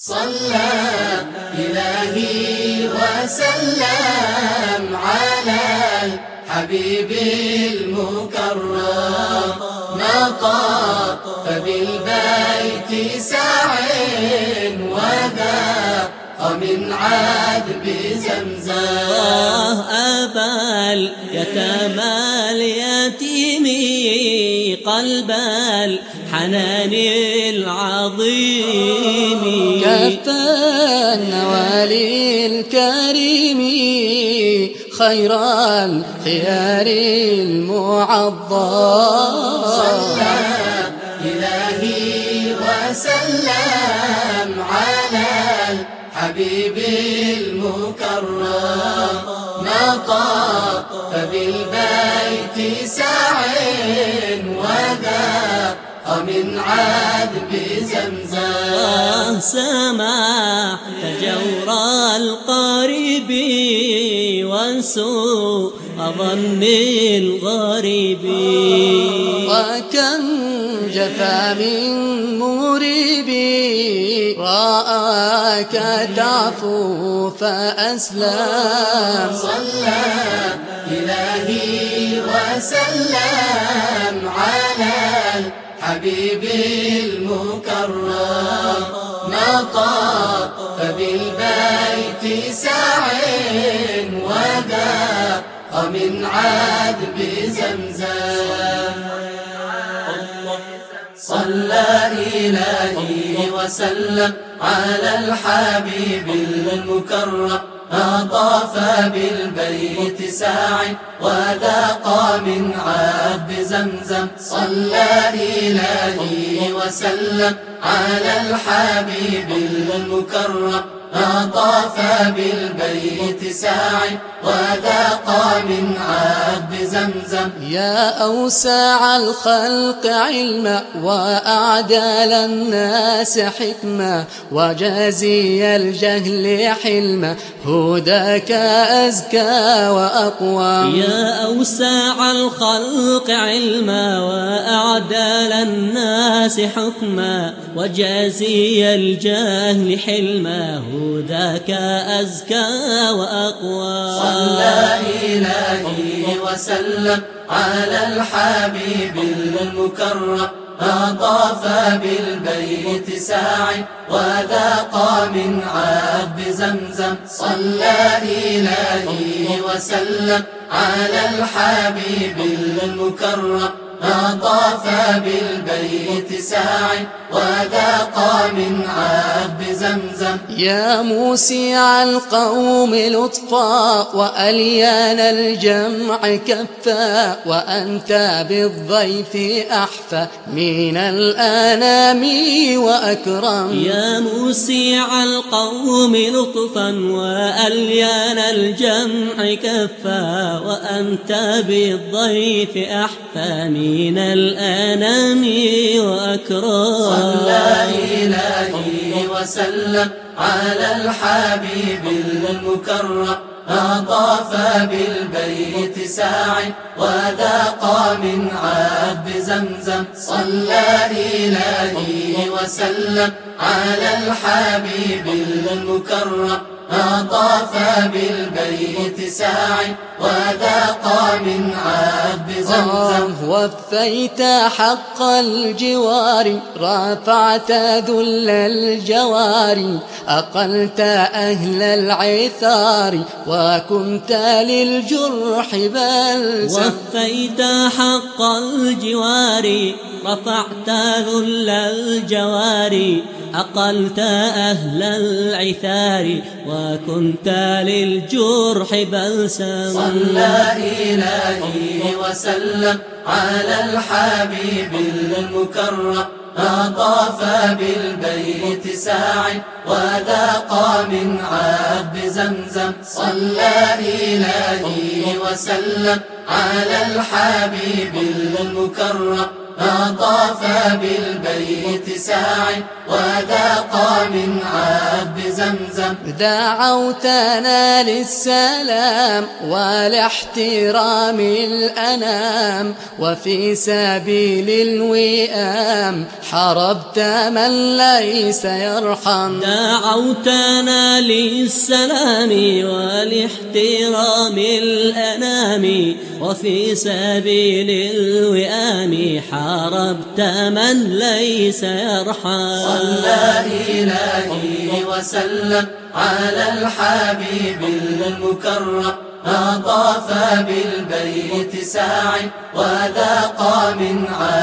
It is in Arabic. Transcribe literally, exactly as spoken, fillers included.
صلى إلهي وسلم على الحبيب المكرم نطاف بالبيت ساع وذاق من عذب زمزم أبا اليتامى اليتيم قلب الحنان العظيم كف النوالي الكريم خير الخيار المعظم صلى إلهي وسلم على الحبيب المكرم نطاف بالبيت ساع وذاق من عذب زمزم سمع جور القريب وسوء ظن الغريب وكم جفا من مريب رآك تعفو فأسلم صلى إلهي وسلم على الحبيب المكرم نطاف بالبيت ساع وذاق من عذب زمزم صلى إلهي وسلم على الحبيب المكرم نطاف بالبيت ساع وذاق من عذب زمزم صلى إلهي وسلم على الحبيب المكرم نطاف بالبيت ساع وذاق من عذب زمزم يا أوسع الخلق علما وأعدل الناس حكما وجازي الجهل حلما هداك أزكى وأقوى يا أوسع الخلق علما وأعدل الناس حكما وجازي الجهل حلما هداك أزكى وأقوى صلى إلهي وسلم على الحبيب المكرم نطاف بالبيت ساع وذاق من عذب زمزم صلى إلهي وسلم على الحبيب المكرم نطاف بالبيت ساع وذاق من عذب زمزم يا موسع القوم لطفا وأليان الجمع كفا وأنت بالضيف أحفى من الأنام وأكرم يا موسع القوم لطفا وأليان الجمع كفا وأنت بالضيف أحفى من الأنام وأكرم صلى إلهي وسلم على الحبيب المكرم نطاف بالبيت ساع وذاق من عذب زمزم صلى إلهي وسلم على الحبيب المكرم نطاف بالبيت ساع وذاق من عذب زمزم وفيت حق الجوار رفعت ذل الجوار أقلت أهل العثار وكنت للجرح بلسم وفيت حق الجوار رفعت ذل الجوار أقلت أهل العثار وكنت للجرح بلسم صلى إلهي وسلم على الحبيب المكرم نطاف بالبيت ساع وذاق من عذب زمزم صلى إلهي وسلم على الحبيب المكرم أطاف بالبيت ساع وذاق من عذب زمزم. دعوتنا للسلام ولاحترام الأنام وفي سبيل الوئام حاربت من ليس يرحم. دعوتنا للسلام ولاحترام الأنام وفي سبيل الوئام حاربت من ليس يرحم. صلى إلهي وسلم على الحبيب المكرم أطاف بالبيت ساع وذاق من عذب